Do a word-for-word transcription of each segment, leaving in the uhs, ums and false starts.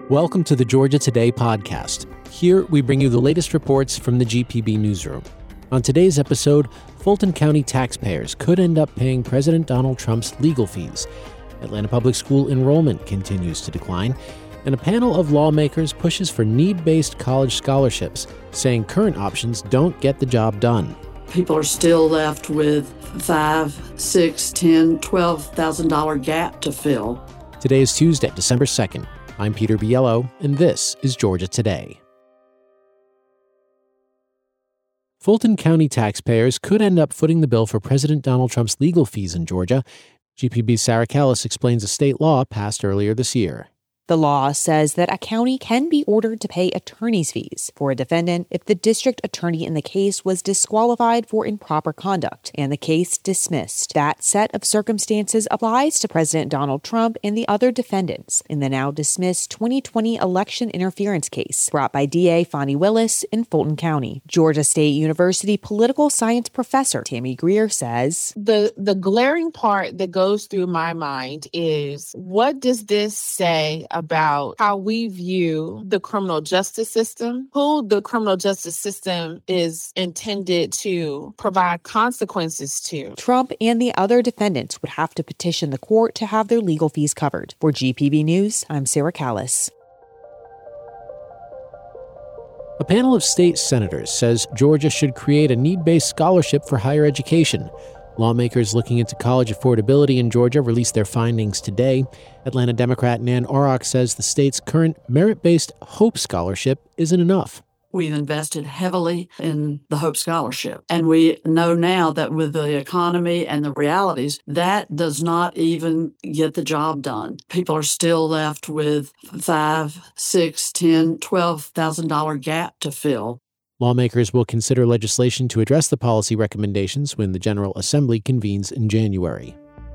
Welcome to the Georgia Today podcast. Here we bring you the latest reports from the G P B newsroom. On today's episode, Fulton County taxpayers could end up paying President Donald Trump's legal fees. Atlanta Public School enrollment continues to decline, and a panel of lawmakers pushes for need-based college scholarships, saying current options don't get the job done. People are still left with five, six, ten, twelve thousand dollar gap to fill. Today is Tuesday, December second. I'm Peter Biello, and this is Georgia Today. Fulton County taxpayers could end up footing the bill for President Donald Trump's legal fees in Georgia. G P B's Sarah Callis explains a state law passed earlier this year. The law says that a county can be ordered to pay attorney's fees for a defendant if the district attorney in the case was disqualified for improper conduct and the case dismissed. That set of circumstances applies to President Donald Trump and the other defendants in the now dismissed twenty twenty election interference case brought by D A Fani Willis in Fulton County. Georgia State University political science professor Tammy Greer says, The, the glaring part that goes through my mind is, what does this say about about how we view the criminal justice system, who the criminal justice system is intended to provide consequences to? Trump and the other defendants would have to petition the court to have their legal fees covered. For G P B News, I'm Sarah Callis. A panel of state senators says Georgia should create a need-based scholarship for higher education. Lawmakers looking into college affordability in Georgia released their findings today. Atlanta Democrat Nan Orrock says the state's current merit-based Hope Scholarship isn't enough. We've invested heavily in the Hope Scholarship, and we know now that with the economy and the realities, that does not even get the job done. People are still left with five, six, ten, twelve thousand dollar gap to fill. Lawmakers will consider legislation to address the policy recommendations when the General Assembly convenes in January.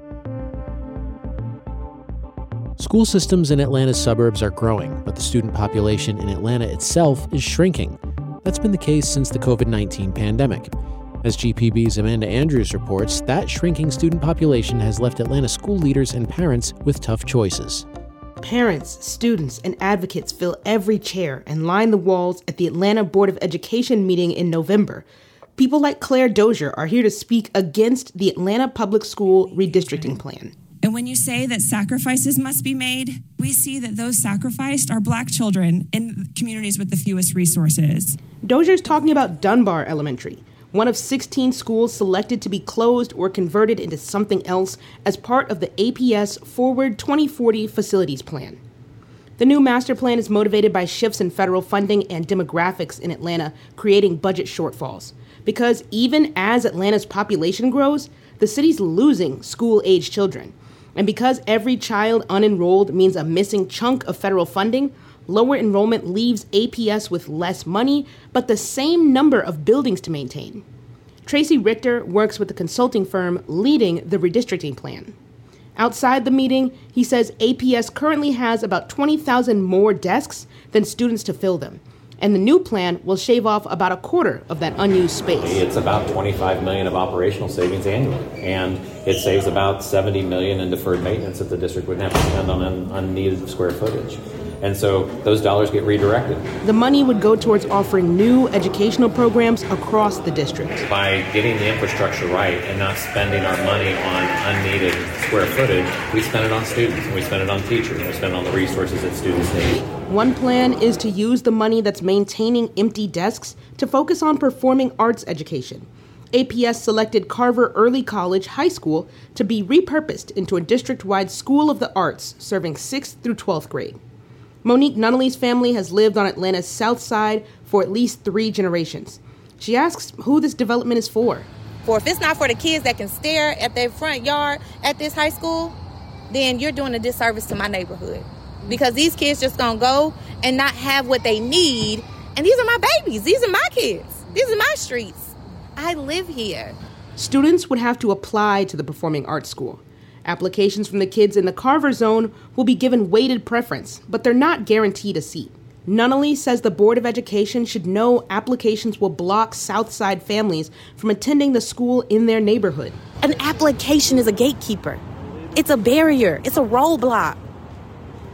School systems in Atlanta's suburbs are growing, but the student population in Atlanta itself is shrinking. That's been the case since the covid nineteen pandemic. As G P B's Amanda Andrews reports, that shrinking student population has left Atlanta school leaders and parents with tough choices. Parents, students, and advocates fill every chair and line the walls at the Atlanta Board of Education meeting in November. People like Claire Dozier are here to speak against the Atlanta Public School redistricting plan. And when you say that sacrifices must be made, we see that those sacrificed are Black children in communities with the fewest resources. Dozier's talking about Dunbar Elementary, one of sixteen schools selected to be closed or converted into something else as part of the A P S Forward twenty forty Facilities Plan. The new master plan is motivated by shifts in federal funding and demographics in Atlanta, creating budget shortfalls. Because even as Atlanta's population grows, the city's losing school-age children. And because every child unenrolled means a missing chunk of federal funding, lower enrollment leaves A P S with less money, but the same number of buildings to maintain. Tracy Richter works with the consulting firm leading the redistricting plan. Outside the meeting, he says A P S currently has about twenty thousand more desks than students to fill them, and the new plan will shave off about a quarter of that unused space. It's about twenty-five million dollars of operational savings annually, and it saves about seventy million dollars in deferred maintenance that the district wouldn't have to spend on un- unneeded square footage. And so those dollars get redirected. The money would go towards offering new educational programs across the district. By getting the infrastructure right and not spending our money on unneeded square footage, we spend it on students, and we spend it on teachers, and we spend it on the resources that students need. One plan is to use the money that's maintaining empty desks to focus on performing arts education. A P S selected Carver Early College High School to be repurposed into a district-wide school of the arts serving sixth through twelfth grade. Monique Nunnally's family has lived on Atlanta's south side for at least three generations. She asks who this development is for. For if it's not for the kids that can stare at their front yard at this high school, then you're doing a disservice to my neighborhood. Because these kids just gonna go and not have what they need. And these are my babies. These are my kids. These are my streets. I live here. Students would have to apply to the Performing Arts School. Applications from the kids in the Carver zone will be given weighted preference, but they're not guaranteed a seat. Nunnally says the Board of Education should know applications will block Southside families from attending the school in their neighborhood. An application is a gatekeeper. It's a barrier. It's a roadblock.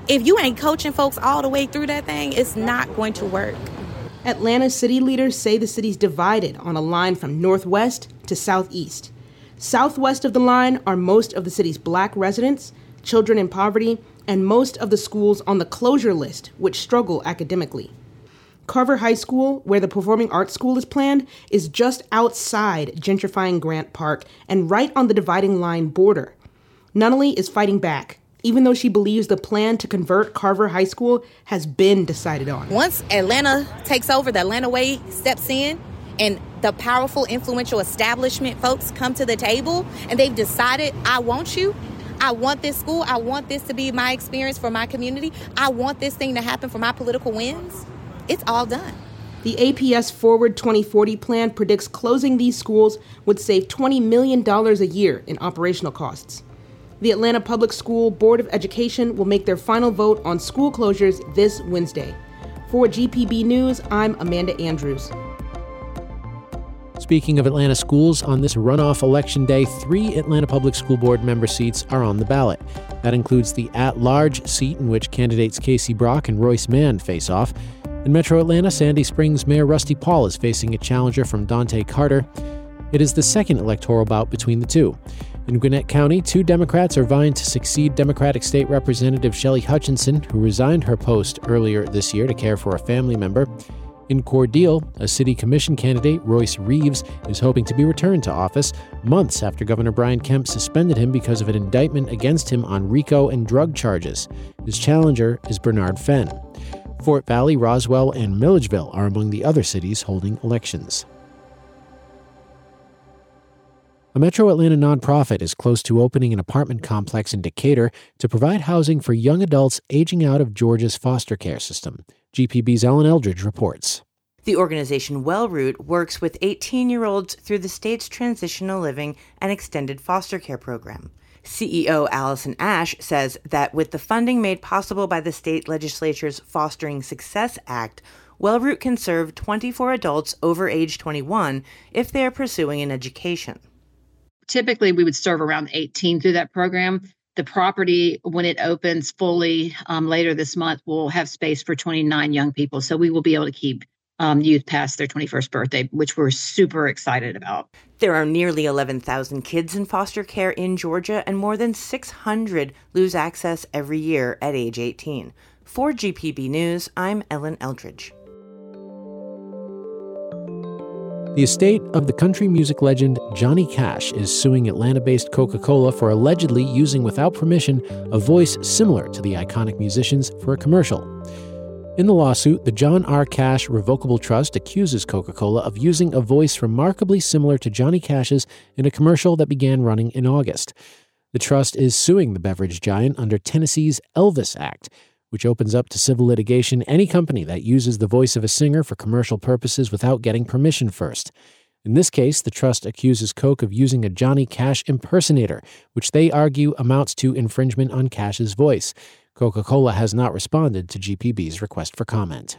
if you ain't coaching folks all the way through that thing, it's not going to work. Atlanta city leaders say the city's divided on a line from northwest to southeast. Southwest of the line are most of the city's black residents, children in poverty, and most of the schools on the closure list, which struggle academically. Carver High School, where the Performing Arts School is planned, is just outside gentrifying Grant Park and right on the dividing line border. Nunnally is fighting back, even though she believes the plan to convert Carver High School has been decided on. Once Atlanta takes over, the Atlanta way steps in, and the powerful, influential establishment folks come to the table, and they've decided, I want you. I want this school. I want this to be my experience for my community. I want this thing to happen for my political wins. It's all done. The A P S Forward twenty forty plan predicts closing these schools would save twenty million dollars a year in operational costs. The Atlanta Public School Board of Education will make their final vote on school closures this Wednesday. For G P B News, I'm Amanda Andrews. Speaking of Atlanta schools, on this runoff election day, three Atlanta Public School Board member seats are on the ballot. That includes the at-large seat in which candidates Casey Brock and Royce Mann face off. In Metro Atlanta, Sandy Springs Mayor Rusty Paul is facing a challenger from Dante Carter. It is the second electoral bout between the two. In Gwinnett County, two Democrats are vying to succeed Democratic State Representative Shelley Hutchinson, who resigned her post earlier this year to care for a family member. In Cordele, a city commission candidate, Royce Reeves, is hoping to be returned to office months after Governor Brian Kemp suspended him because of an indictment against him on RICO and drug charges. His challenger is Bernard Fenn. Fort Valley, Roswell, and Milledgeville are among the other cities holding elections. A Metro Atlanta nonprofit is close to opening an apartment complex in Decatur to provide housing for young adults aging out of Georgia's foster care system. G P B's Ellen Eldridge reports. The organization Wellroot works with eighteen-year-olds through the state's Transitional Living and Extended Foster Care program. C E O Allison Ash says that with the funding made possible by the state legislature's Fostering Success Act, Wellroot can serve twenty-four adults over age twenty-one if they are pursuing an education. Typically, we would serve around eighteen through that program. The property, when it opens fully um, later this month, will have space for twenty-nine young people. So we will be able to keep um, youth past their twenty-first birthday, which we're super excited about. There are nearly eleven thousand kids in foster care in Georgia, and more than six hundred lose access every year at age eighteen. For G P B News, I'm Ellen Eldridge. The estate of the country music legend Johnny Cash is suing Atlanta-based Coca-Cola for allegedly using without permission a voice similar to the iconic musician's for a commercial. In the lawsuit, the John R. Cash Revocable Trust accuses Coca-Cola of using a voice remarkably similar to Johnny Cash's in a commercial that began running in August. The trust is suing the beverage giant under Tennessee's Elvis Act, which opens up to civil litigation any company that uses the voice of a singer for commercial purposes without getting permission first. In this case, the trust accuses Coke of using a Johnny Cash impersonator, which they argue amounts to infringement on Cash's voice. Coca-Cola has not responded to G P B's request for comment.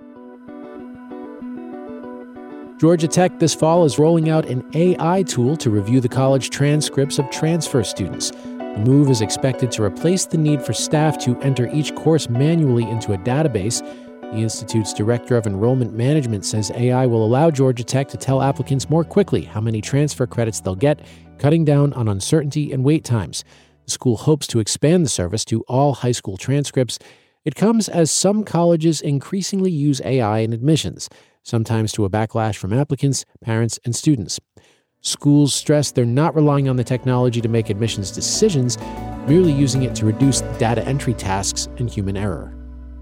Georgia Tech this fall is rolling out an A I tool to review the college transcripts of transfer students. The move is expected to replace the need for staff to enter each course manually into a database. The Institute's Director of Enrollment Management says A I will allow Georgia Tech to tell applicants more quickly how many transfer credits they'll get, cutting down on uncertainty and wait times. The school hopes to expand the service to all high school transcripts. It comes as some colleges increasingly use A I in admissions, sometimes to a backlash from applicants, parents, and students. Schools stress they're not relying on the technology to make admissions decisions, merely using it to reduce data entry tasks and human error.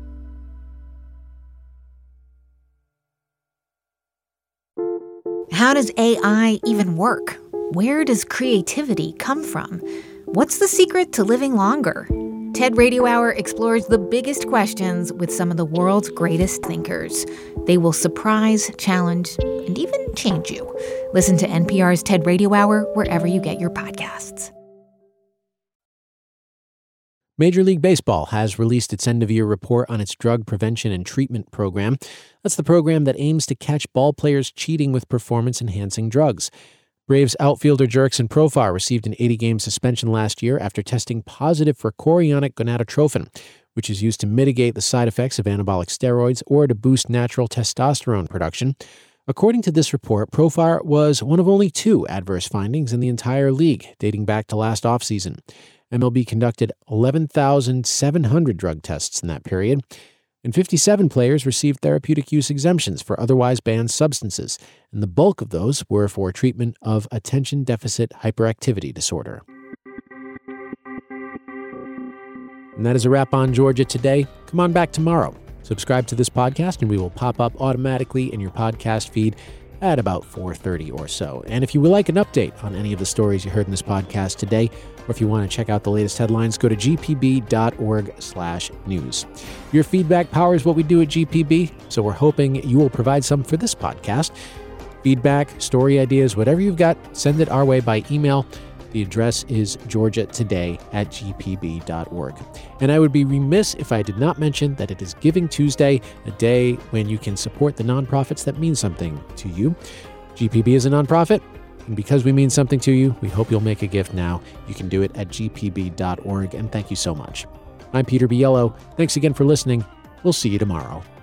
How does A I even work? Where does creativity come from? What's the secret to living longer? TED Radio Hour explores the biggest questions with some of the world's greatest thinkers. They will surprise, challenge, and even change you. Listen to N P R's TED Radio Hour wherever you get your podcasts. Major League Baseball has released its end-of-year report on its drug prevention and treatment program. That's the program that aims to catch ball players cheating with performance-enhancing drugs. Braves outfielder Jurickson Profar received an eighty-game suspension last year after testing positive for chorionic gonadotrophin, which is used to mitigate the side effects of anabolic steroids or to boost natural testosterone production. According to this report, Profar was one of only two adverse findings in the entire league, dating back to last offseason. M L B conducted eleven thousand seven hundred drug tests in that period, and fifty-seven players received therapeutic use exemptions for otherwise banned substances, and the bulk of those were for treatment of attention deficit hyperactivity disorder. And that is a wrap on Georgia Today. Come on back tomorrow. Subscribe to this podcast, and we will pop up automatically in your podcast feed at about four thirty or so. And if you would like an update on any of the stories you heard in this podcast today, or if you want to check out the latest headlines, go to g p b dot org slash news. Your feedback powers what we do at G P B, so we're hoping you will provide some for this podcast. Feedback, story ideas, whatever you've got, send it our way by email. The address is georgia today at g p b dot org. And I would be remiss if I did not mention that it is Giving Tuesday, a day when you can support the nonprofits that mean something to you. G P B is a nonprofit, and because we mean something to you, we hope you'll make a gift now. You can do it at g p b dot org, and thank you so much. I'm Peter Biello. Thanks again for listening. We'll see you tomorrow.